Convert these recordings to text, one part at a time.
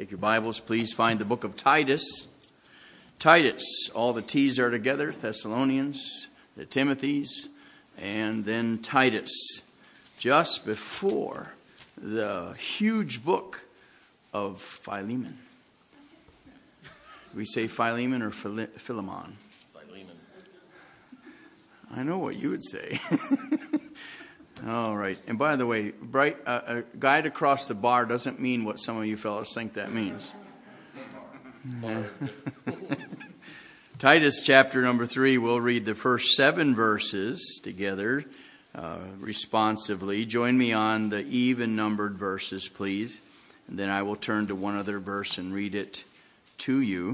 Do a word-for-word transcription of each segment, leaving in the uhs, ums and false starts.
Take your Bibles, please find the book of Titus. Titus, all the T's are together, Thessalonians, the Timothys, and then Titus, just before the huge book of Philemon. Do we say Philemon or Phile- Philemon? Philemon. I know what you would say. All right. And by the way, bright, uh, a guide across the bar doesn't mean what some of you fellows think that means. Titus chapter number three, we'll read the first seven verses together uh, responsively. Join me on the even numbered verses, please. And then I will turn to one other verse and read it to you.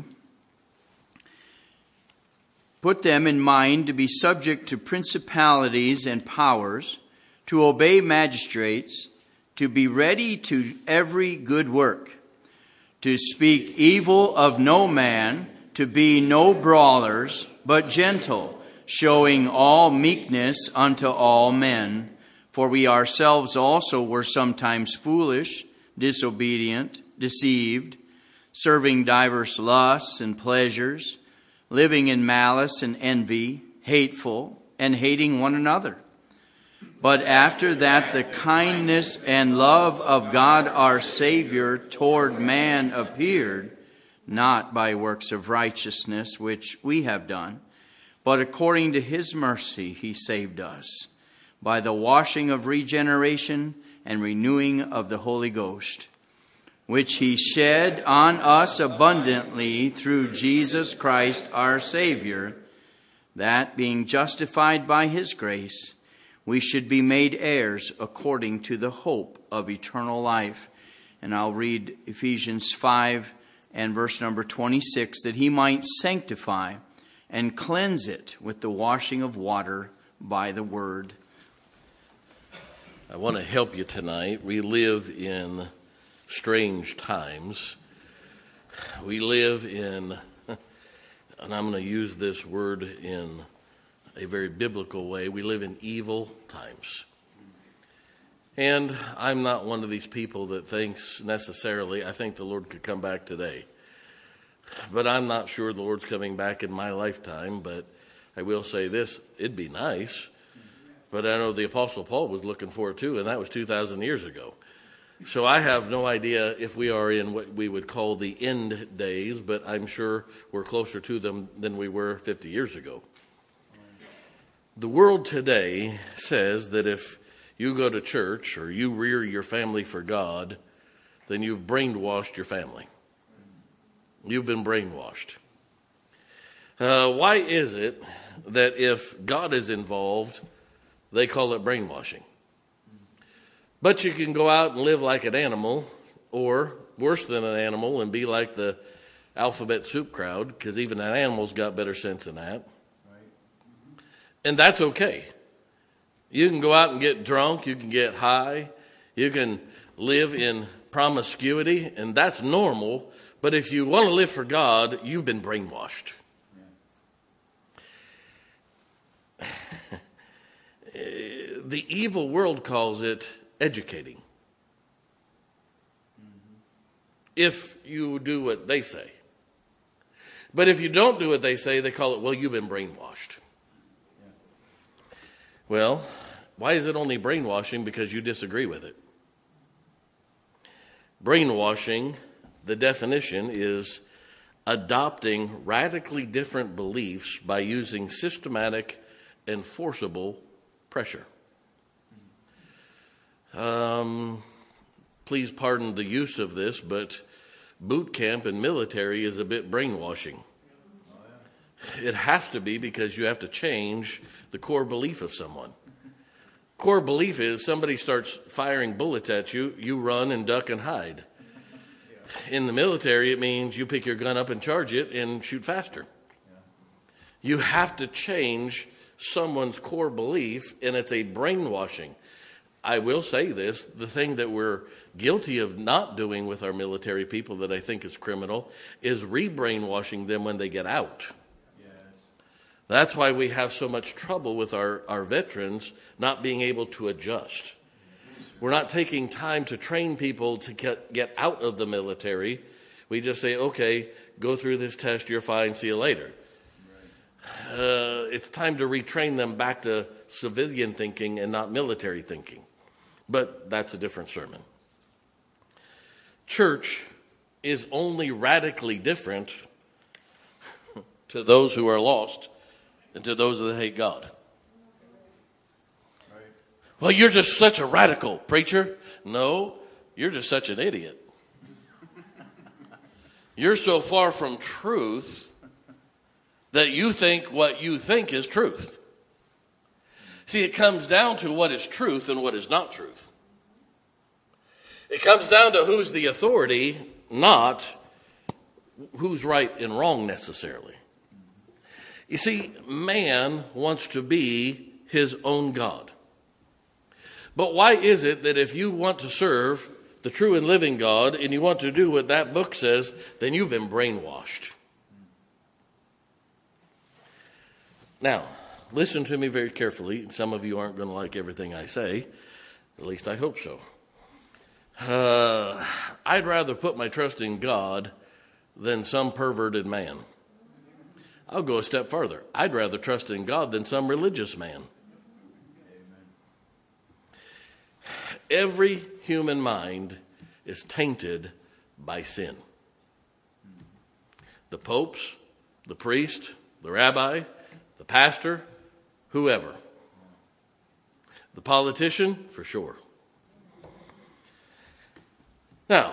Put them in mind to be subject to principalities and powers, to obey magistrates, to be ready to every good work, to speak evil of no man, to be no brawlers, but gentle, showing all meekness unto all men. For we ourselves also were sometimes foolish, disobedient, deceived, serving divers lusts and pleasures, living in malice and envy, hateful, and hating one another. But after that the kindness and love of God our Savior toward man appeared, not by works of righteousness which we have done, but according to his mercy he saved us, by the washing of regeneration and renewing of the Holy Ghost, which he shed on us abundantly through Jesus Christ our Savior, that being justified by his grace, we should be made heirs according to the hope of eternal life. And I'll read Ephesians five and verse number twenty-six, that he might sanctify and cleanse it with the washing of water by the word. I want to help you tonight. We live in strange times. We live in, and I'm going to use this word in a very biblical way, we live in evil times. And I'm not one of these people that thinks necessarily, I think the Lord could come back today. But I'm not sure the Lord's coming back in my lifetime, but I will say this, it'd be nice. But I know the Apostle Paul was looking for it too, and that was two thousand years ago. So I have no idea if we are in what we would call the end days, but I'm sure we're closer to them than we were fifty years ago. The world today says that if you go to church or you rear your family for God, then you've brainwashed your family. You've been brainwashed. Uh, why is it that if God is involved, they call it brainwashing? But you can go out and live like an animal, or worse than an animal, and be like the alphabet soup crowd, because even an animal's got better sense than that. And that's okay. You can go out and get drunk, you can get high, you can live in promiscuity, and that's normal. But if you want to live for God, you've been brainwashed. Yeah. The evil world calls it educating. Mm-hmm. If you do what they say. But if you don't do what they say, they call it, well, you've been brainwashed. Well, why is it only brainwashing? Because you disagree with it. Brainwashing, the definition is adopting radically different beliefs by using systematic and forcible pressure. Um, please pardon the use of this, but boot camp and military is a bit brainwashing. It has to be, because you have to change the core belief of someone. Core belief is somebody starts firing bullets at you, you run and duck and hide. In the military, it means you pick your gun up and charge it and shoot faster. You have to change someone's core belief, and it's a brainwashing. I will say this, the thing that we're guilty of not doing with our military people that I think is criminal is re-brainwashing them when they get out. That's why we have so much trouble with our, our veterans not being able to adjust. We're not taking time to train people to get, get out of the military We just say, okay, go through this test, you're fine, see you later. Uh, it's time to retrain them back to civilian thinking and not military thinking. But that's a different sermon. Church is only radically different to those who are lost and to those that hate God. Right. Well, you're just such a radical preacher. No, you're just such an idiot. You're so far from truth that you think what you think is truth. See, it comes down to what is truth and what is not truth. It comes down to who's the authority, not who's right and wrong necessarily. You see, man wants to be his own God. But why is it that if you want to serve the true and living God and you want to do what that book says, then you've been brainwashed? Now, listen to me very carefully. Some of you aren't going to like everything I say. At least I hope so. Uh, I'd rather put my trust in God than some perverted man. I'll go a step further. I'd rather trust in God than some religious man. Every human mind is tainted by sin. The popes, the priest, the rabbi, the pastor, whoever. The politician, for sure. Now,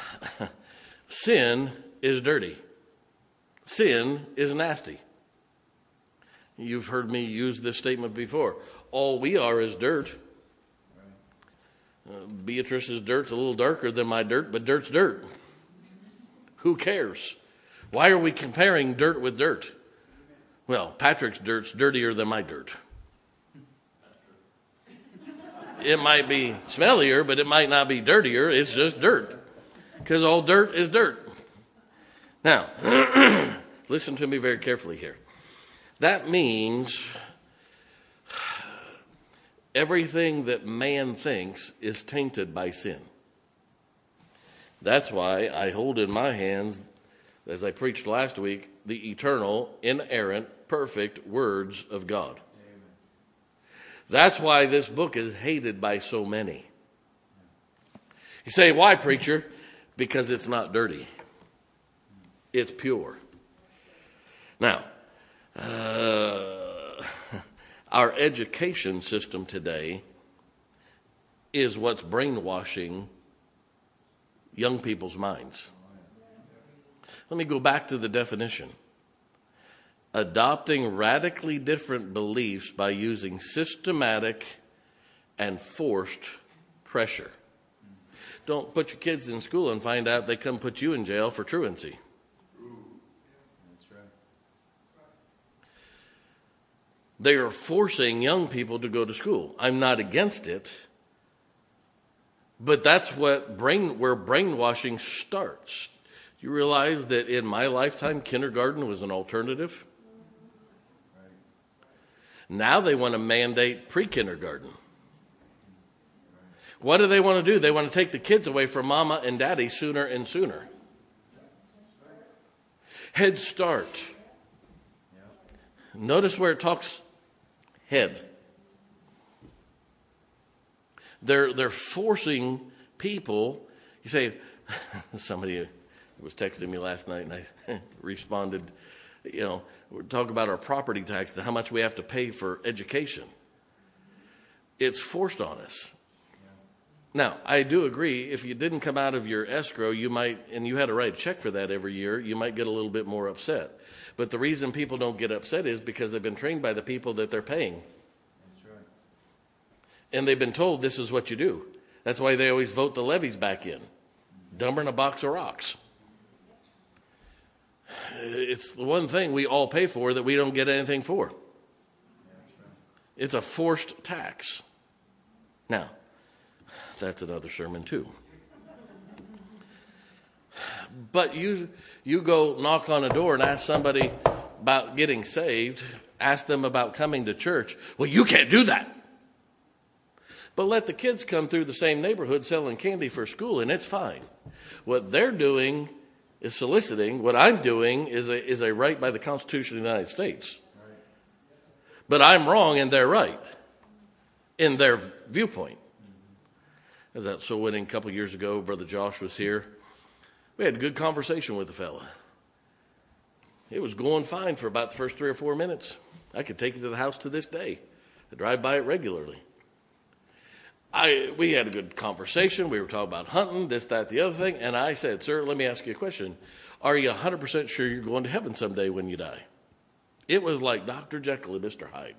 sin is dirty. Sin is nasty. You've heard me use this statement before. All we are is dirt. Uh, Beatrice's dirt's a little darker than my dirt, but dirt's dirt. Who cares? Why are we comparing dirt with dirt? Well, Patrick's dirt's dirtier than my dirt. It might be smellier, but it might not be dirtier. It's just dirt. Because all dirt is dirt. Now, listen to me very carefully here. That means everything that man thinks is tainted by sin. That's why I hold in my hands, as I preached last week, the eternal, inerrant, perfect words of God. That's why this book is hated by so many. You say, why, preacher? Because it's not dirty. It's pure. Now, uh, our education system today is what's brainwashing young people's minds. Let me go back to the definition. Adopting radically different beliefs by using systematic and forced pressure. Don't put your kids in school and find out they come put you in jail for truancy. That's right. They are forcing young people to go to school. I'm not against it, but that's what brain where brainwashing starts. Do you realize that in my lifetime, kindergarten was an alternative? Now they want to mandate pre-kindergarten. What do they want to do? They want to take the kids away from mama and daddy sooner and sooner. Head Start. Notice where it talks head. They're, they're forcing people. You say, somebody was texting me last night and I responded, you know, we're talking about our property tax and how much we have to pay for education. It's forced on us. Now, I do agree, if you didn't come out of your escrow, you might, and you had to write a check for that every year, you might get a little bit more upset. But the reason people don't get upset is because they've been trained by the people that they're paying. That's right. And they've been told this is what you do. That's why they always vote the levies back in. Dumber than a box of rocks. It's the one thing we all pay for that we don't get anything for. It's a forced tax. Now, that's another sermon too. But you you go knock on a door and ask somebody about getting saved, ask them about coming to church. Well, you can't do that. But let the kids come through the same neighborhood selling candy for school and it's fine. What they're doing is soliciting. What I'm doing is a, is a right by the Constitution of the United States. But I'm wrong and they're right in their viewpoint. Is that so? When a couple of years ago, Brother Josh was here, we had a good conversation with the fella. It was going fine for about the first three or four minutes. I could take it to the house to this day. I drive by it regularly. I we had a good conversation. We were talking about hunting, this, that, the other thing. And I said, sir, let me ask you a question. Are you one hundred percent sure you're going to heaven someday when you die? It was like Doctor Jekyll and Mister Hyde.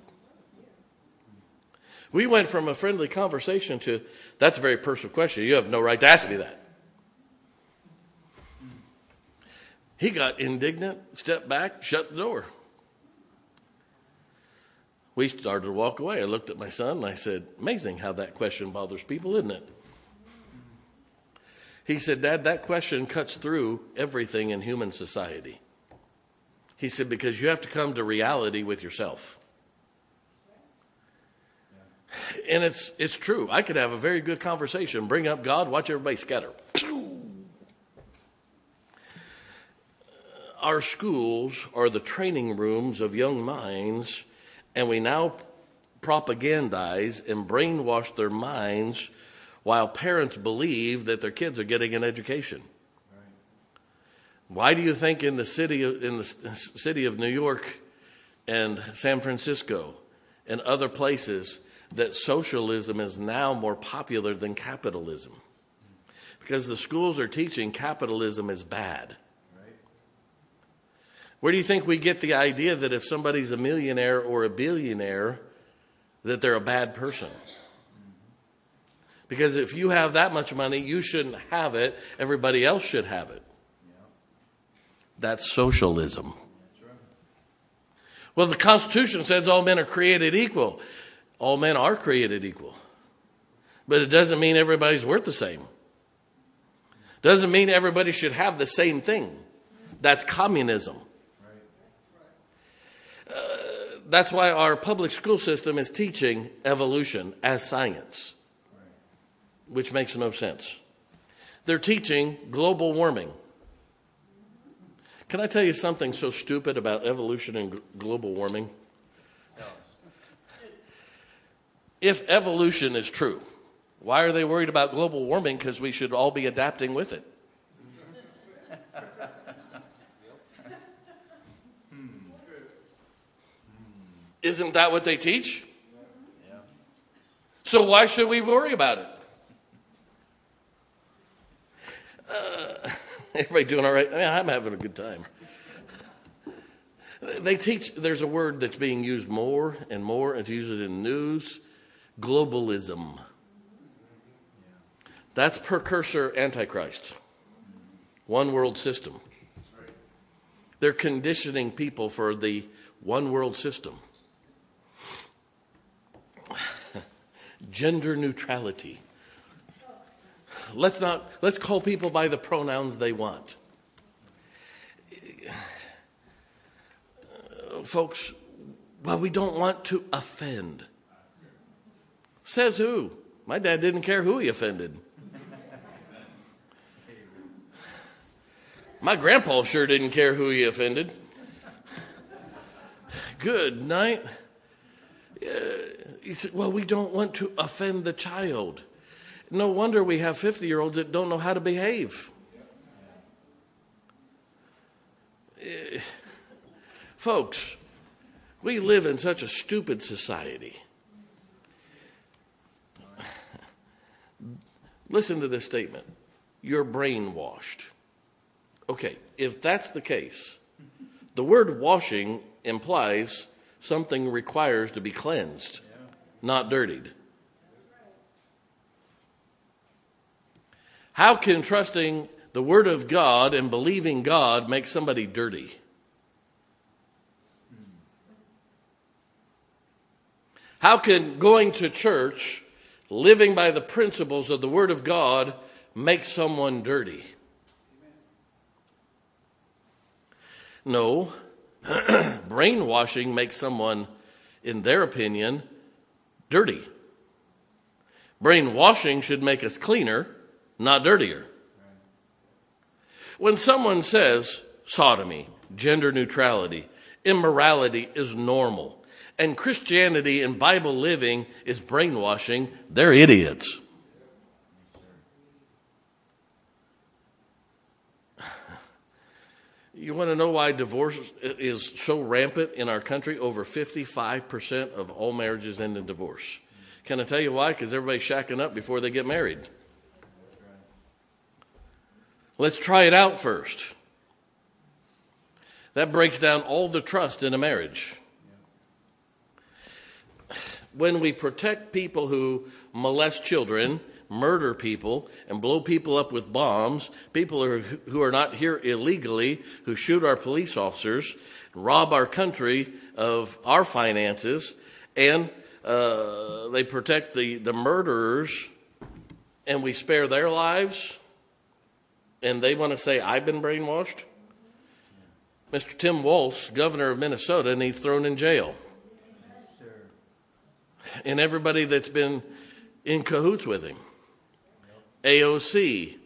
We went from a friendly conversation to, that's a very personal question. You have no right to ask me that. He got indignant, stepped back, shut the door. We started to walk away. I looked at my son and I said, amazing how that question bothers people, isn't it? He said, Dad, that question cuts through everything in human society. He said, because you have to come to reality with yourself. And it's it's true. I could have a very good conversation, bring up God, watch everybody scatter. Our schools are the training rooms of young minds, and we now propagandize and brainwash their minds while parents believe that their kids are getting an education. Why do you think in the city of, in the city of New York and San Francisco and other places that socialism is now more popular than capitalism? Because the schools are teaching capitalism is bad. Where do you think we get the idea that if somebody's a millionaire or a billionaire, that they're a bad person? Because if you have that much money, you shouldn't have it. Everybody else should have it. That's socialism. Well, the Constitution says all men are created equal. All men are created equal. But it doesn't mean everybody's worth the same. Doesn't mean everybody should have the same thing. That's communism. Uh, that's why our public school system is teaching evolution as science, which makes no sense. They're teaching global warming. Can I tell you something so stupid about evolution and g- global warming? If evolution is true, why are they worried about global warming? Because we should all be adapting with it. Isn't that what they teach? So why should we worry about it? Uh, everybody doing all right? I mean, I'm having a good time. They teach, there's a word that's being used more and more. It's used in news. Globalism. That's precursor Antichrist. One world system. They're conditioning people for the one world system. Gender neutrality. Let's not, let's call people by the pronouns they want. Uh, folks, well, we don't want to offend. Says who? My dad didn't care who he offended. My grandpa sure didn't care who he offended. Good night. Uh, he said, well, we don't want to offend the child. No wonder we have fifty-year-olds that don't know how to behave. Uh, folks, we live in such a stupid society. Listen to this statement. You're brainwashed. Okay, if that's the case, the word washing implies something requires to be cleansed, not dirtied. How can trusting the Word of God and believing God make somebody dirty? How can going to church, living by the principles of the Word of God, make someone dirty? No. Brainwashing makes someone, in their opinion, dirty. Brainwashing should make us cleaner, not dirtier. When someone says sodomy, gender neutrality, immorality is normal, and Christianity and Bible living is brainwashing, they're idiots. You want to know why divorce is so rampant in our country? Over fifty-five percent of all marriages end in divorce. Can I tell you why? Because everybody's shacking up before they get married. Let's try it out first. That breaks down all the trust in a marriage. When we protect people who molest children, murder people, and blow people up with bombs, people who are, who are not here illegally, who shoot our police officers, rob our country of our finances, and uh, they protect the, the murderers, and we spare their lives, and they want to say, I've been brainwashed? Mister Tim Walz, governor of Minnesota, and he's thrown in jail. And everybody that's been in cahoots with him. A O C,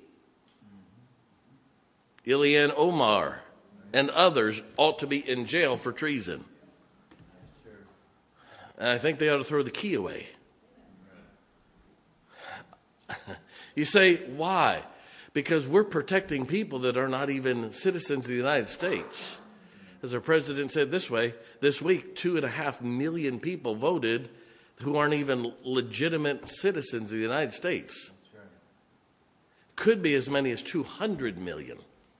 Ilhan Omar, and others ought to be in jail for treason. And I think they ought to throw the key away. You say, why? Because we're protecting people that are not even citizens of the United States. As our president said this way, this week, two and a half million people voted who aren't even legitimate citizens of the United States. Could be as many as two hundred million.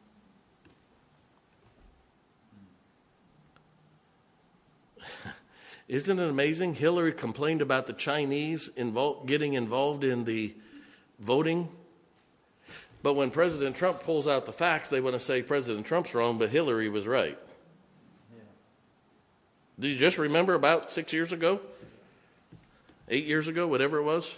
Isn't it amazing? Hillary complained about the Chinese involved, getting involved in the voting. But when President Trump pulls out the facts, they want to say President Trump's wrong, but Hillary was right. Yeah. Do you just remember about six years ago? Eight years ago, whatever it was?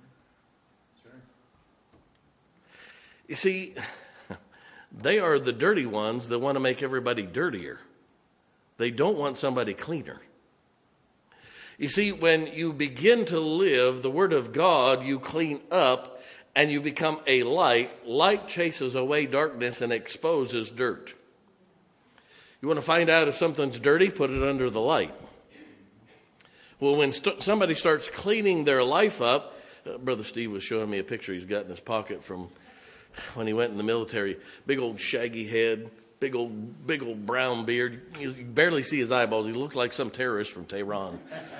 You see, they are the dirty ones that want to make everybody dirtier. They don't want somebody cleaner. You see, when you begin to live the Word of God, you clean up and you become a light. Light chases away darkness and exposes dirt. You want to find out if something's dirty? Put it under the light. Well, when st- somebody starts cleaning their life up, uh, Brother Steve was showing me a picture he's got in his pocket from when he went in the military. Big old shaggy head, big old big old brown beard. You can barely see his eyeballs. He looks like some terrorist from Tehran.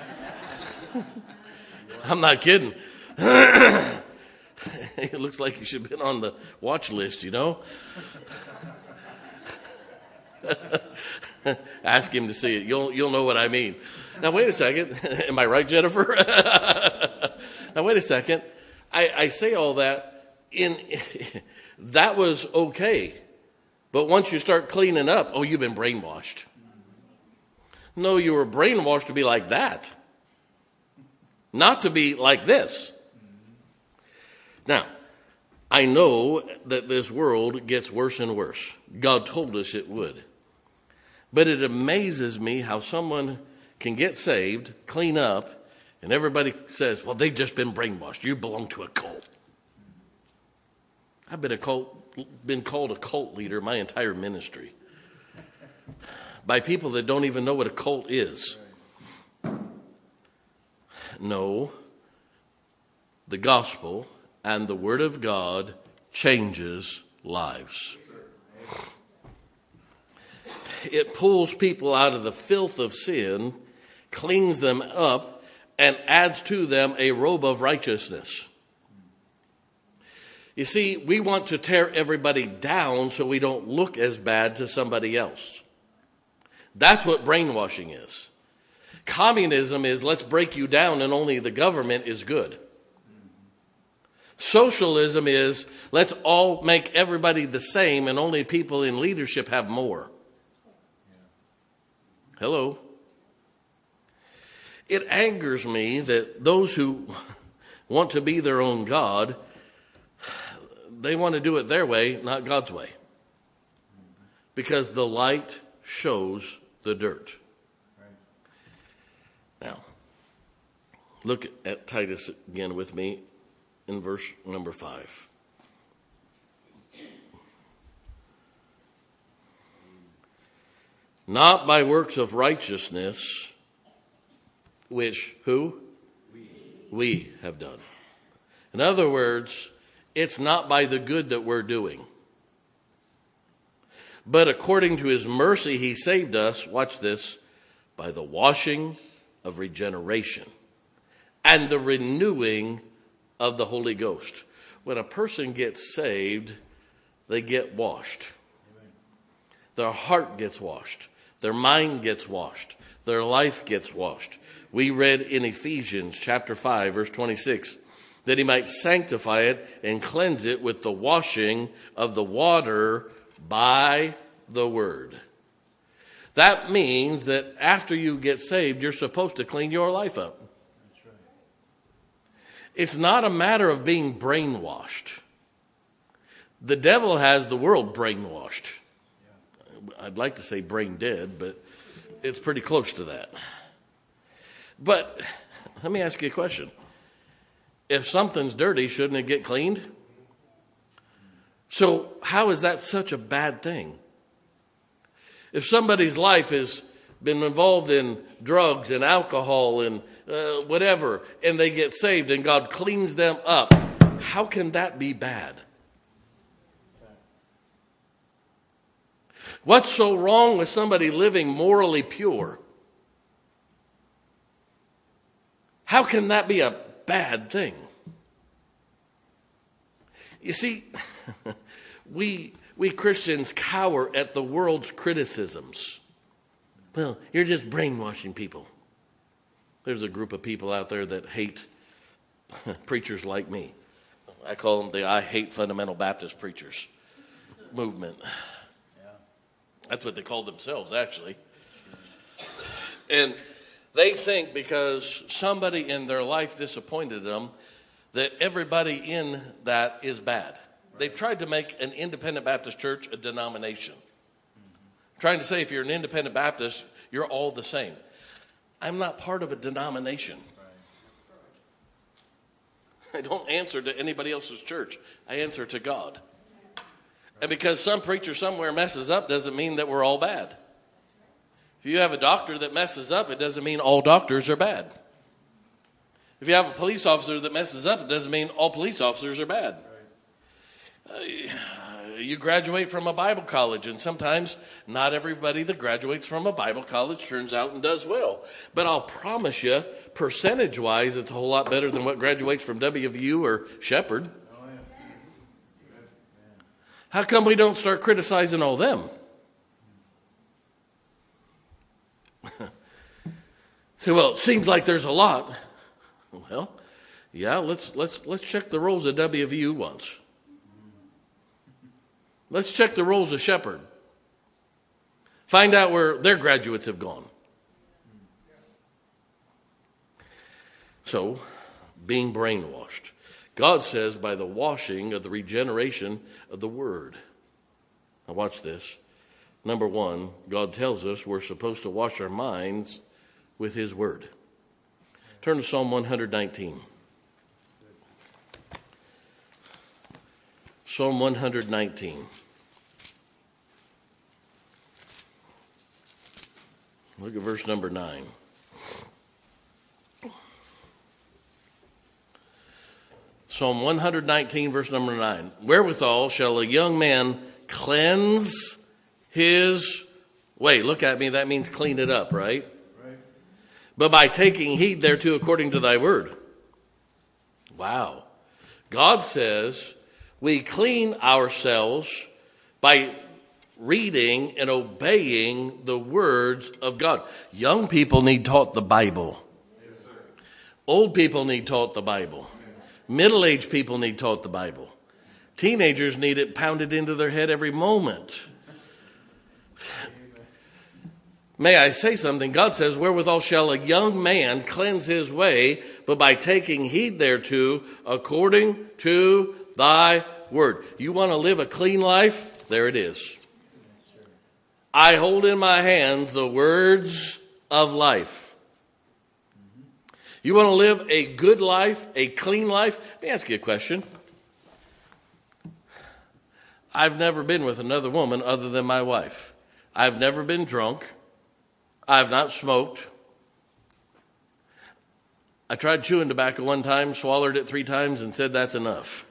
I'm not kidding. It looks like he should have been on the watch list, you know. Ask him to see it. You'll you'll know what I mean. Now wait a second. Am I right, Jennifer? Now wait a second. I, I say all that. In that was okay, but once you start cleaning up, oh, you've been brainwashed. No, you were brainwashed to be like that, not to be like this. Now, I know that this world gets worse and worse. God told us it would. But it amazes me how someone can get saved, clean up, and everybody says, well, they've just been brainwashed. You belong to a cult. I've been a cult, been called a cult leader my entire ministry by people that don't even know what a cult is. No, the gospel and the Word of God changes lives. It pulls people out of the filth of sin, cleans them up, and adds to them a robe of righteousness. You see, we want to tear everybody down so we don't look as bad to somebody else. That's what brainwashing is. Communism is let's break you down and only the government is good. Socialism is let's all make everybody the same and only people in leadership have more. Hello. It angers me that those who want to be their own God, they want to do it their way, not God's way. Because the light shows the dirt. Now, look at Titus again with me in verse number five. not by works of righteousness, which who? We. We have done. In other words, it's not by the good that we're doing. But according to his mercy, he saved us, watch this, by the washing of regeneration and the renewing of the Holy Ghost. When a person gets saved, they get washed. Their heart gets washed. Their mind gets washed. Their life gets washed. We read in Ephesians chapter five, verse twenty-six, that he might sanctify it and cleanse it with the washing of the water by the word. That means that after you get saved, you're supposed to clean your life up. That's right. It's not a matter of being brainwashed. The devil has the world brainwashed. Yeah. I'd like to say brain dead, but it's pretty close to that. But let me ask you a question. If something's dirty, shouldn't it get cleaned? So how is that such a bad thing? If somebody's life has been involved in drugs and alcohol and uh, whatever, and they get saved and God cleans them up, how can that be bad? What's so wrong with somebody living morally pure? How can that be a bad thing? You see, we we Christians cower at the world's criticisms. Well, you're just brainwashing people. There's a group of people out there that hate preachers like me. I call them the I Hate Fundamental Baptist Preachers movement. That's what they call themselves, actually. And they think because somebody in their life disappointed them, that everybody in that is bad. They've tried to make an independent Baptist church a denomination. Mm-hmm. Trying to say if you're an independent Baptist, you're all the same. I'm not part of a denomination. Right. I don't answer to anybody else's church. I answer to God. Right. And because some preacher somewhere messes up doesn't mean that we're all bad. If you have a doctor that messes up, it doesn't mean all doctors are bad. If you have a police officer that messes up, it doesn't mean all police officers are bad. Right. Uh, you graduate from a Bible college, and sometimes not everybody that graduates from a Bible college turns out and does well. But I'll promise you, percentage-wise, it's a whole lot better than what graduates from W V U or Shepherd. Oh, yeah. How come we don't start criticizing all them? So, well, it seems like there's a lot. Well, yeah, let's let's let's check the rolls of W V U once. Let's check the rolls of Shepherd. Find out where their graduates have gone. So, being brainwashed. God says by the washing of the regeneration of the word. Now watch this. Number one, God tells us we're supposed to wash our minds with his word. Turn to Psalm one nineteen. Psalm one nineteen. Look at verse number nine. Psalm one nineteen, verse number nine. Wherewithal shall a young man cleanse his way? Look at me, that means clean it up, right? But by taking heed thereto according to thy word. Wow. God says we clean ourselves by reading and obeying the words of God. Young people need taught the Bible. Yes, sir. Old people need taught the Bible. Middle-aged people need taught the Bible. Teenagers need it pounded into their head every moment. May I say something? God says, wherewithal shall a young man cleanse his way, but by taking heed thereto, according to thy word. You want to live a clean life? There it is. I hold in my hands the words of life. You want to live a good life, a clean life? Let me ask you a question. I've never been with another woman other than my wife. I've never been drunk. I've not smoked. I tried chewing tobacco one time, swallowed it three times, and said that's enough.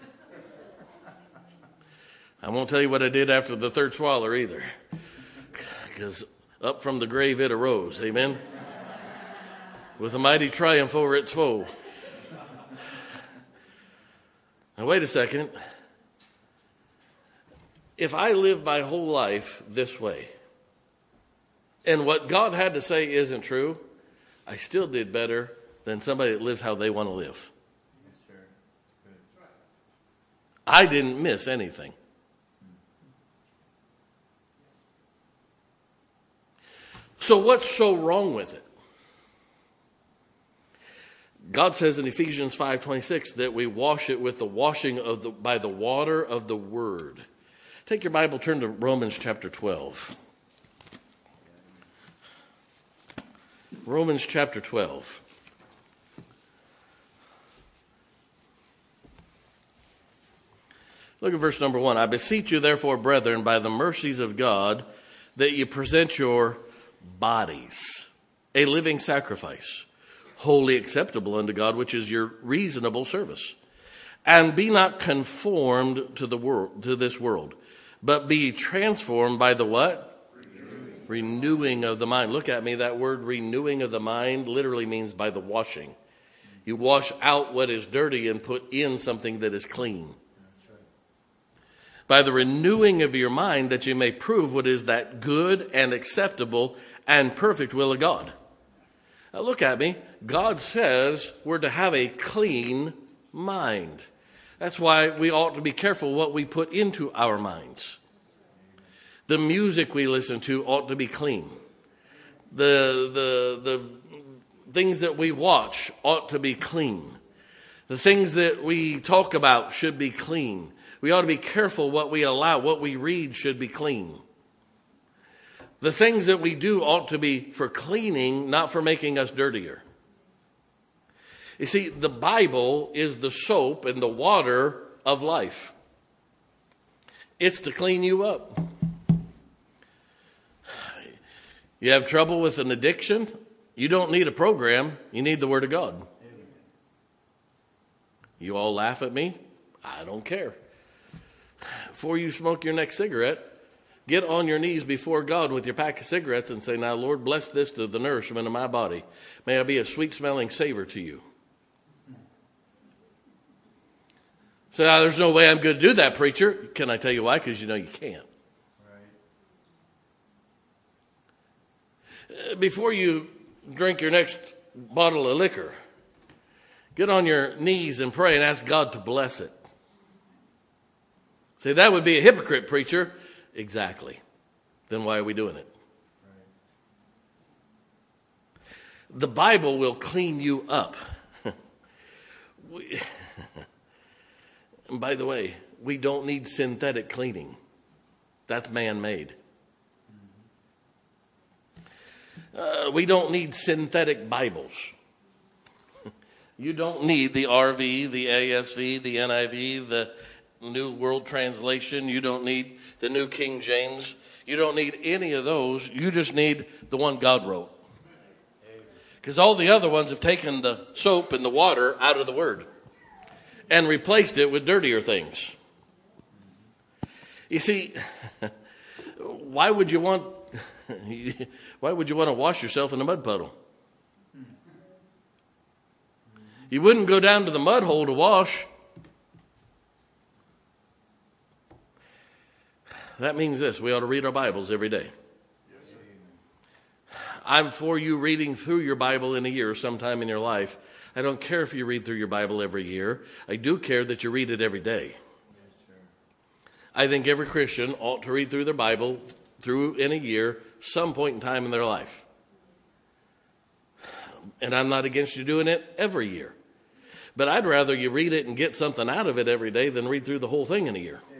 I won't tell you what I did after the third swallow either, because up from the grave it arose, amen? With a mighty triumph over its foe. Now wait a second. If I live my whole life this way, and what God had to say isn't true, I still did better than somebody that lives how they want to live. Yes, sir. That's good. I didn't miss anything. So what's so wrong with it? God says in Ephesians five twenty-six that we wash it with the washing of the by the water of the word. Take your Bible, turn to Romans chapter twelve. Romans chapter twelve. Look at verse number one. I beseech you, therefore, brethren, by the mercies of God, that you present your bodies a living sacrifice, wholly acceptable unto God, which is your reasonable service. And be not conformed to the world, to this world, but be transformed by the what? Renewing. renewing of the mind. Look at me. That word renewing of the mind literally means by the washing. You wash out what is dirty and put in something that is clean. By the renewing of your mind, that you may prove what is that good and acceptable and perfect will of God. Now look at me. God says we're to have a clean mind. That's why we ought to be careful what we put into our minds. The music we listen to ought to be clean. The, the, the things that we watch ought to be clean. The things that we talk about should be clean. We ought to be careful what we allow. What we read should be clean. The things that we do ought to be for cleaning, not for making us dirtier. You see, the Bible is the soap and the water of life. It's to clean you up. You have trouble with an addiction? You don't need a program. You need the Word of God. You all laugh at me? I don't care. Before you smoke your next cigarette, get on your knees before God with your pack of cigarettes and say, now, Lord, bless this to the nourishment of my body. May I be a sweet-smelling savor to you. So now, there's no way I'm going to do that, preacher. Can I tell you why? Because you know you can't. Right. Before you drink your next bottle of liquor, get on your knees and pray and ask God to bless it. Say, that would be a hypocrite, preacher. Exactly. Then why are we doing it? Right. The Bible will clean you up. we, and by the way, we don't need synthetic cleaning. That's man-made. Uh, we don't need synthetic Bibles. You don't need the R V, the A S V, the N I V, the New World Translation. You don't need the New King James. You don't need any of those. You just need the one God wrote. Because all the other ones have taken the soap and the water out of the Word and replaced it with dirtier things. You see, why would you want why would you want to wash yourself in a mud puddle? You wouldn't go down to the mud hole to wash. That means this: we ought to read our Bibles every day. Yes, I'm for you reading through your Bible in a year sometime in your life. I don't care if you read through your Bible every year. I do care that you read it every day. Yes, I think every Christian ought to read through their Bible through in a year some point in time in their life. And I'm not against you doing it every year. But I'd rather you read it and get something out of it every day than read through the whole thing in a year.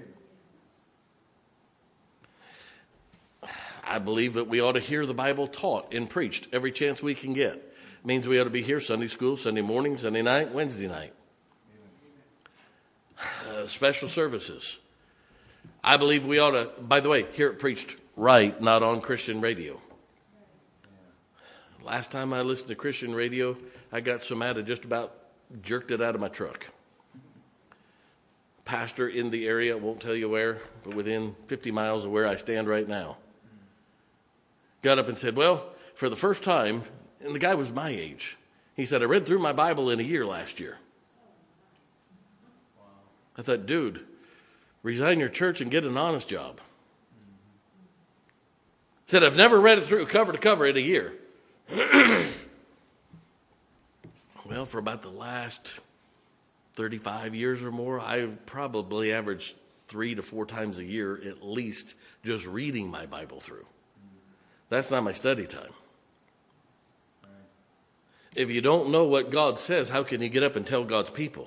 I believe that we ought to hear the Bible taught and preached every chance we can get. It means we ought to be here Sunday school, Sunday morning, Sunday night, Wednesday night. Uh, special services. I believe we ought to, by the way, hear it preached right, not on Christian radio. Last time I listened to Christian radio, I got so mad I just about jerked it out of my truck. Pastor in the area, won't tell you where, but within fifty miles of where I stand right now, got up and said, well, for the first time, and the guy was my age, he said, I read through my Bible in a year last year. Wow. I thought, dude, resign your church and get an honest job. Mm-hmm. Said, I've never read it through cover to cover in a year. Well, for about the last thirty-five years or more, I've probably averaged three to four times a year at least just reading my Bible through. That's not my study time. If you don't know what God says, how can you get up and tell God's people?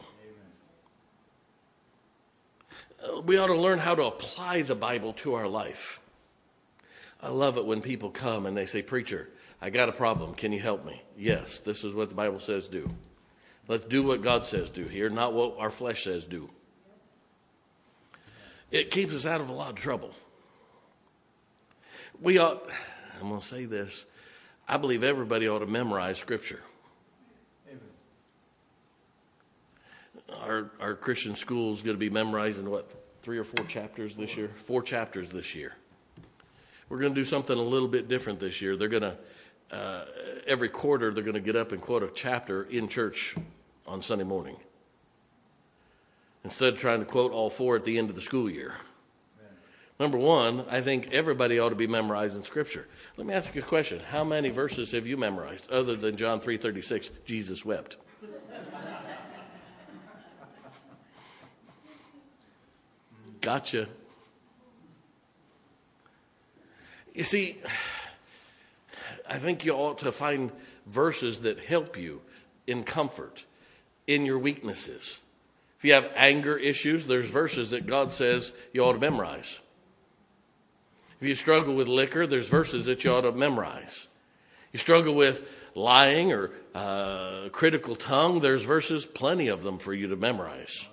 Amen. We ought to learn how to apply the Bible to our life. I love it when people come and they say, preacher, I got a problem. Can you help me? Yes, this is what the Bible says do. Let's do what God says do here, not what our flesh says do. It keeps us out of a lot of trouble. We ought, I'm going to say this, I believe everybody ought to memorize Scripture. Our our Christian school is going to be memorizing, what, three or four chapters this year? Four chapters this year. We're going to do something a little bit different this year. They're going to, uh, every quarter, they're going to get up and quote a chapter in church on Sunday morning, instead of trying to quote all four at the end of the school year. Number one, I think everybody ought to be memorizing Scripture. Let me ask you a question. How many verses have you memorized other than John three thirty-six, Jesus wept? Gotcha. You see, I think you ought to find verses that help you in comfort, in your weaknesses. If you have anger issues, there's verses that God says you ought to memorize. If you struggle with liquor, there's verses that you ought to memorize. You struggle with lying or uh, critical tongue, there's verses, plenty of them for you to memorize.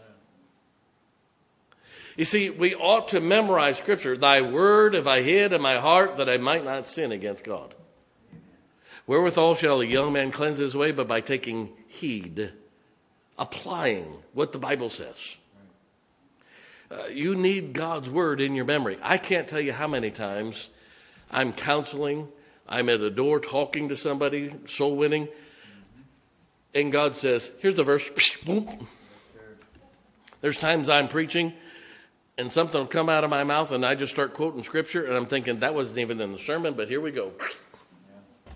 You see, we ought to memorize Scripture. Thy word have I hid in my heart that I might not sin against God. Wherewithal shall a young man cleanse his way? But by taking heed, applying what the Bible says. Uh, you need God's word in your memory. I can't tell you how many times I'm counseling, I'm at a door talking to somebody, soul winning, and God says, here's the verse. There's times I'm preaching, and something will come out of my mouth, and I just start quoting Scripture, and I'm thinking, that wasn't even in the sermon, but here we go. Yeah.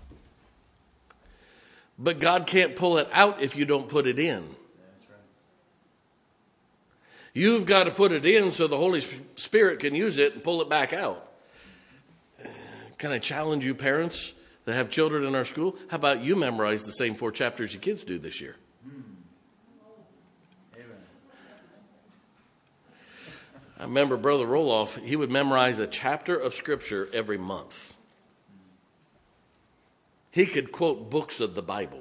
But God can't pull it out if you don't put it in. That's right. You've got to put it in so the Holy Spirit can use it and pull it back out. Uh, can I challenge you parents that have children in our school? How about you memorize the same four chapters your kids do this year? I remember Brother Roloff, he would memorize a chapter of Scripture every month. He could quote books of the Bible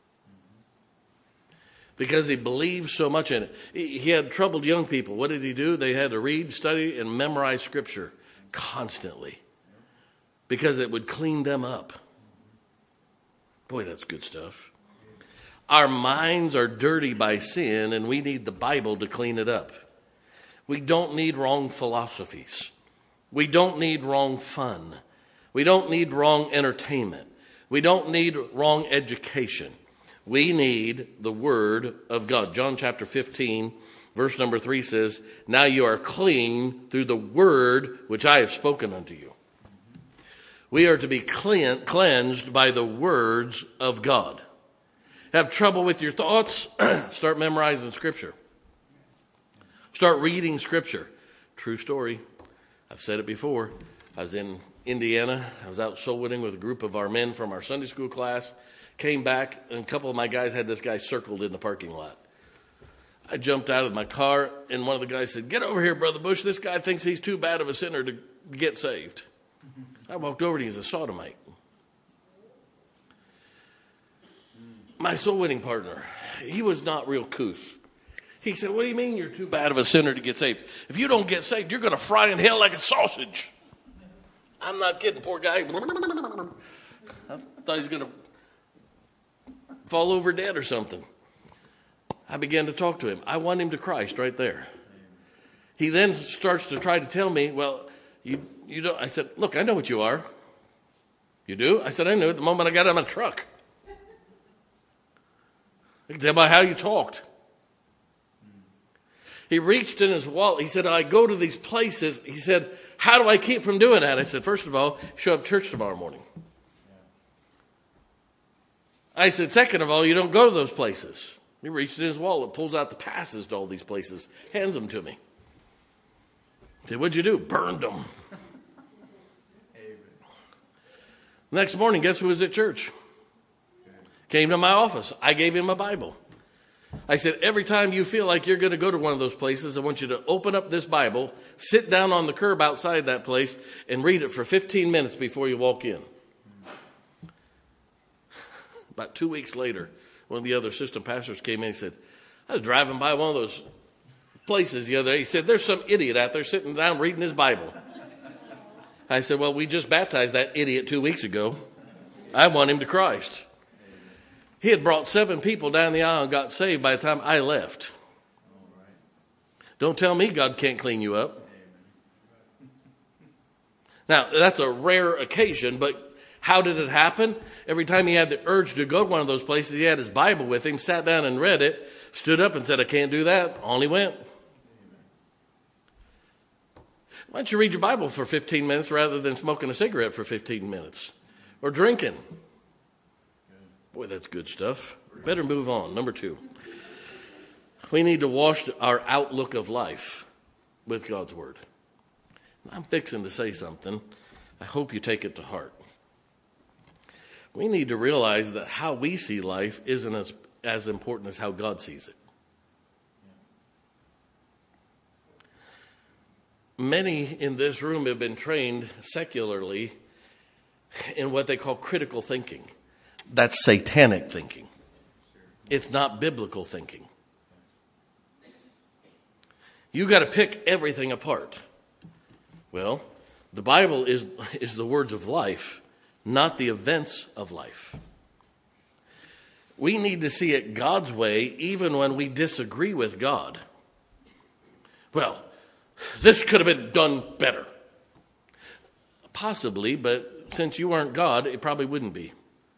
because he believed so much in it. He had troubled young people. What did he do? They had to read, study, and memorize Scripture constantly because it would clean them up. Boy, that's good stuff. Our minds are dirty by sin, and we need the Bible to clean it up. We don't need wrong philosophies. We don't need wrong fun. We don't need wrong entertainment. We don't need wrong education. We need the Word of God. John chapter fifteen, verse number three says, now you are clean through the word which I have spoken unto you. We are to be clean, cleansed by the words of God. Have trouble with your thoughts? Start memorizing Scripture. Start reading Scripture. True story. I've said it before. I was in Indiana. I was out soul winning with a group of our men from our Sunday school class. Came back, and a couple of my guys had this guy circled in the parking lot. I jumped out of my car, and one of the guys said, get over here, Brother Bush. This guy thinks he's too bad of a sinner to get saved. I walked over, and he's a sodomite. My soul winning partner, he was not real couth. He said, what do you mean you're too bad of a sinner to get saved? If you don't get saved, you're going to fry in hell like a sausage. I'm not kidding, poor guy. I thought he was going to fall over dead or something. I began to talk to him. I won him to Christ right there. He then starts to try to tell me, well, you you don't. I said, look, I know what you are. You do? I said, I knew it the moment I got out of my truck. I can tell by how you talked. He reached in his wallet. He said, I go to these places. He said, how do I keep from doing that? I said, first of all, show up at church tomorrow morning. I said, second of all, you don't go to those places. He reached in his wallet, pulls out the passes to all these places, hands them to me. I said, what'd you do? Burned them. Next morning, guess who was at church? Came to my office. I gave him a Bible. I said, every time you feel like you're going to go to one of those places, I want you to open up this Bible, sit down on the curb outside that place, and read it for fifteen minutes before you walk in. About two weeks later, one of the other assistant pastors came in and said, I was driving by one of those places the other day. He said, there's some idiot out there sitting down reading his Bible. I said, well, we just baptized that idiot two weeks ago. I won him to Christ. He had brought seven people down the aisle and got saved by the time I left. Don't tell me God can't clean you up. Now, that's a rare occasion, but how did it happen? Every time he had the urge to go to one of those places, he had his Bible with him, sat down and read it, stood up and said, I can't do that. On he went. Why don't you read your Bible for fifteen minutes rather than smoking a cigarette for fifteen minutes? Or drinking? Boy, that's good stuff. Better move on. Number two. We need to wash our outlook of life with God's Word. I'm fixing to say something. I hope you take it to heart. We need to realize that how we see life isn't as, as important as how God sees it. Many in this room have been trained secularly in what they call critical thinking. That's satanic thinking. It's not biblical thinking. You got to pick everything apart. Well, the Bible is, is the words of life, not the events of life. We need to see it God's way even when we disagree with God. Well, this could have been done better. Possibly, but since you aren't God, it probably wouldn't be.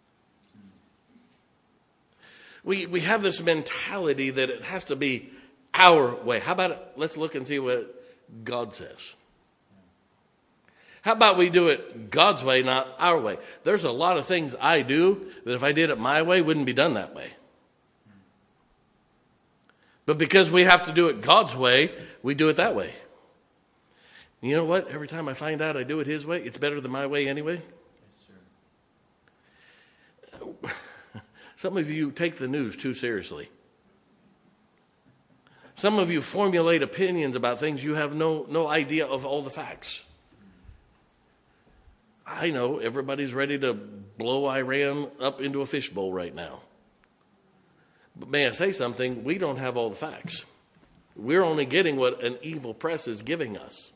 We we have this mentality that it has to be our way. How about it? Let's look and see what God says. How about we do it God's way, not our way? There's a lot of things I do that if I did it my way, wouldn't be done that way. But because we have to do it God's way, we do it that way. You know what? Every time I find out I do it His way, it's better than my way anyway. Yes, sir. Some of you take the news too seriously. Some of you formulate opinions about things you have no, no idea of all the facts. I know everybody's ready to blow Iran up into a fishbowl right now. But may I say something? We don't have all the facts. We're only getting what an evil press is giving us.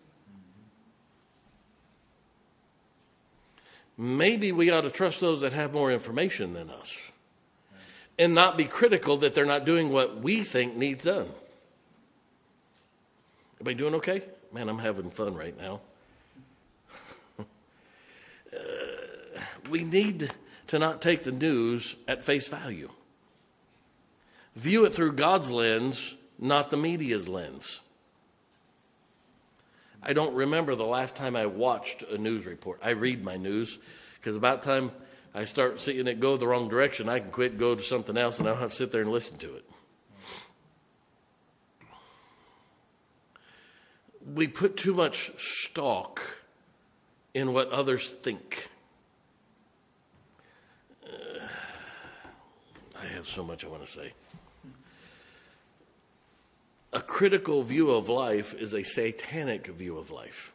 Maybe we ought to trust those that have more information than us and not be critical that they're not doing what we think needs done. Everybody doing okay? Man, I'm having fun right now. uh, we need to not take the news at face value. View it through God's lens, not the media's lens. I don't remember the last time I watched a news report. I read my news because about time I start seeing it go the wrong direction, I can quit, go to something else, and I don't have to sit there and listen to it. We put too much stock in what others think. Uh, I have so much I want to say. A critical view of life is a satanic view of life.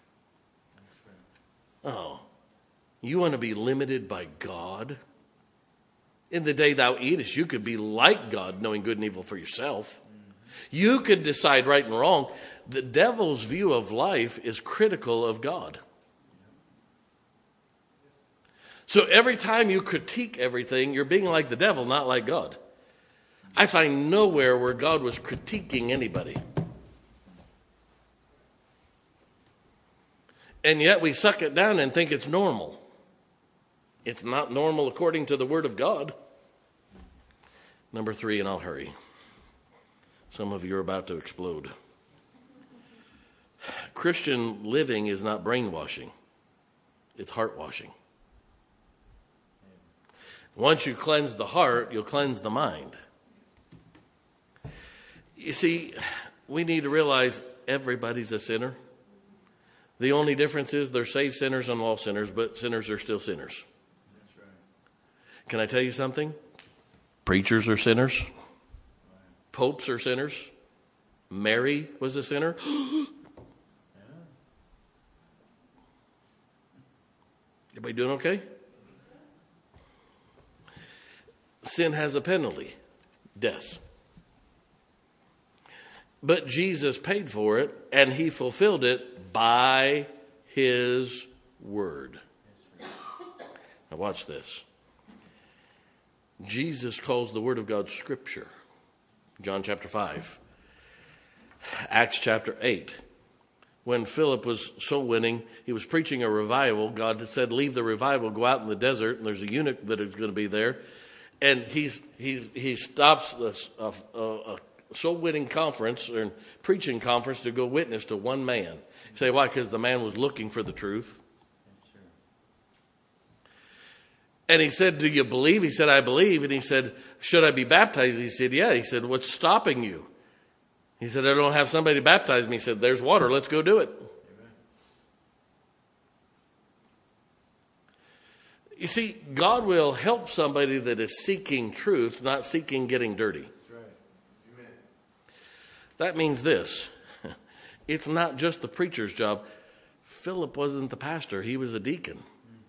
Oh, you want to be limited by God? In the day thou eatest, you could be like God, knowing good and evil for yourself. You could decide right and wrong. The devil's view of life is critical of God. So every time you critique everything, you're being like the devil, not like God. I find nowhere where God was critiquing anybody. And yet we suck it down and think it's normal. It's not normal according to the Word of God. Number three, and I'll hurry. Some of you are about to explode. Christian living is not brainwashing. It's heart washing. Once you cleanse the heart, you'll cleanse the mind. You see, we need to realize everybody's a sinner. The only difference is they're saved sinners and lost sinners, but sinners are still sinners. That's right. Can I tell you something? Preachers are sinners. Popes are sinners. Mary was a sinner. Everybody doing okay? Sin has a penalty, death. But Jesus paid for it, and he fulfilled it by his word. Now watch this. Jesus calls the word of God scripture. John chapter five. Acts chapter eight. When Philip was soul winning, he was preaching a revival. God said, leave the revival, go out in the desert, and there's a eunuch that is going to be there. And he's, he, he stops a, a, a soul winning conference or preaching conference to go witness to one man. You say, why? Because the man was looking for the truth. And he said, do you believe? He said, I believe. And he said, should I be baptized? He said, yeah. He said, what's stopping you? He said, I don't have somebody baptize me. He said, there's water. Let's go do it. Amen. You see, God will help somebody that is seeking truth, not seeking getting dirty. That's right. Amen. That means this. It's not just the preacher's job. Philip wasn't the pastor. He was a deacon. Mm-hmm.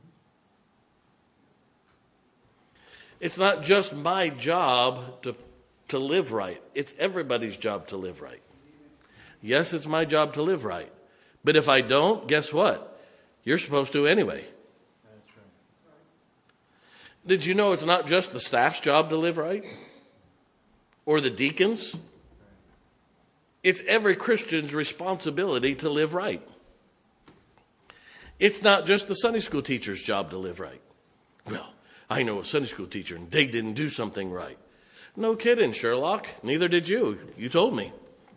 It's not just my job to to live right. It's everybody's job to live right. Yes, it's my job to live right. But if I don't, guess what? You're supposed to anyway. That's right. Did you know it's not just the staff's job to live right? Or the deacons? It's every Christian's responsibility to live right. It's not just the Sunday school teacher's job to live right. Well, I know a Sunday school teacher and they didn't do something right. No kidding, Sherlock. Neither did you. You told me.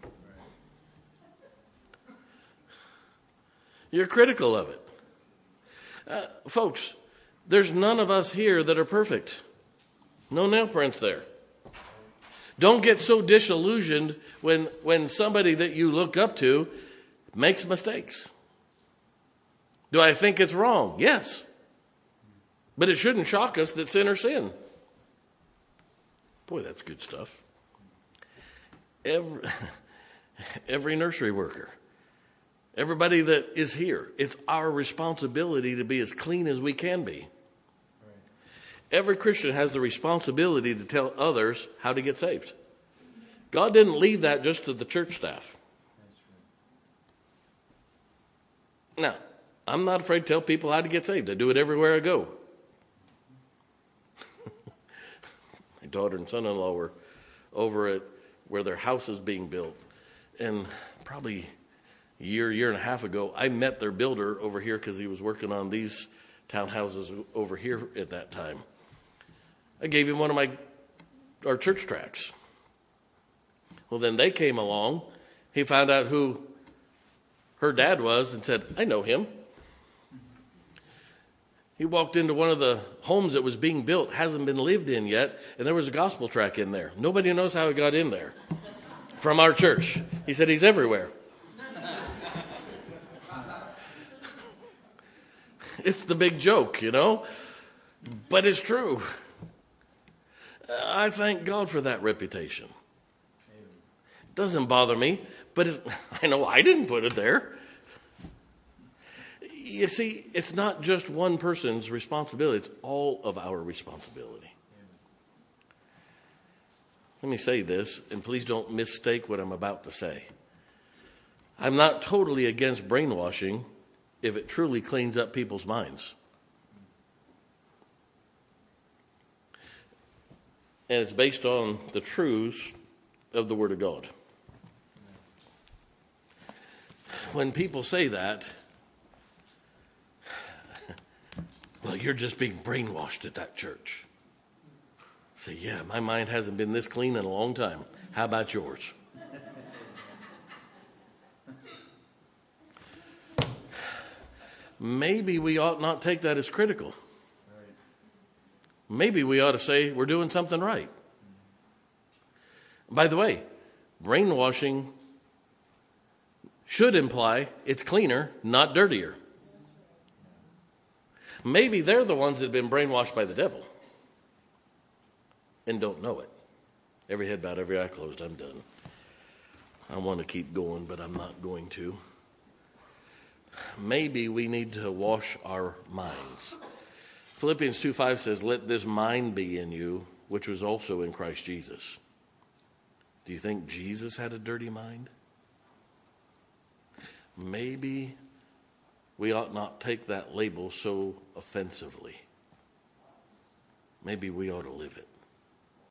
You're critical of it. Uh, folks, there's none of us here that are perfect. No nail prints there. Don't get so disillusioned when, when somebody that you look up to makes mistakes. Do I think it's wrong? Yes. But it shouldn't shock us that sinners sin. Boy, that's good stuff. Every, every nursery worker, everybody that is here, it's our responsibility to be as clean as we can be. Right. Every Christian has the responsibility to tell others how to get saved. God didn't leave that just to the church staff. Right. Now, I'm not afraid to tell people how to get saved. I do it everywhere I go. Daughter and son-in-law were over at where their house is being built. And probably a year, year and a half ago, I met their builder over here because he was working on these townhouses over here at that time. I gave him one of my our church tracts. Well, then they came along. He found out who her dad was and said, I know him. He walked into one of the homes that was being built, hasn't been lived in yet, and there was a gospel tract in there. Nobody knows how it got in there from our church. He said he's everywhere. It's the big joke, you know, but it's true. I thank God for that reputation. It doesn't bother me, but it's, I know I didn't put it there. You see, it's not just one person's responsibility. It's all of our responsibility. Let me say this, and please don't mistake what I'm about to say. I'm not totally against brainwashing if it truly cleans up people's minds. And it's based on the truths of the Word of God. When people say that, well, you're just being brainwashed at that church. Say, yeah, my mind hasn't been this clean in a long time. How about yours? Maybe we ought not take that as critical. Maybe we ought to say we're doing something right. By the way, brainwashing should imply it's cleaner, not dirtier. Maybe they're the ones that have been brainwashed by the devil and don't know it. Every head bowed, every eye closed. I'm done. I want to keep going, but I'm not going to. Maybe we need to wash our minds. Philippians two five says, let this mind be in you, which was also in Christ Jesus. Do you think Jesus had a dirty mind? Maybe we ought not take that label so offensively. Maybe we ought to live it.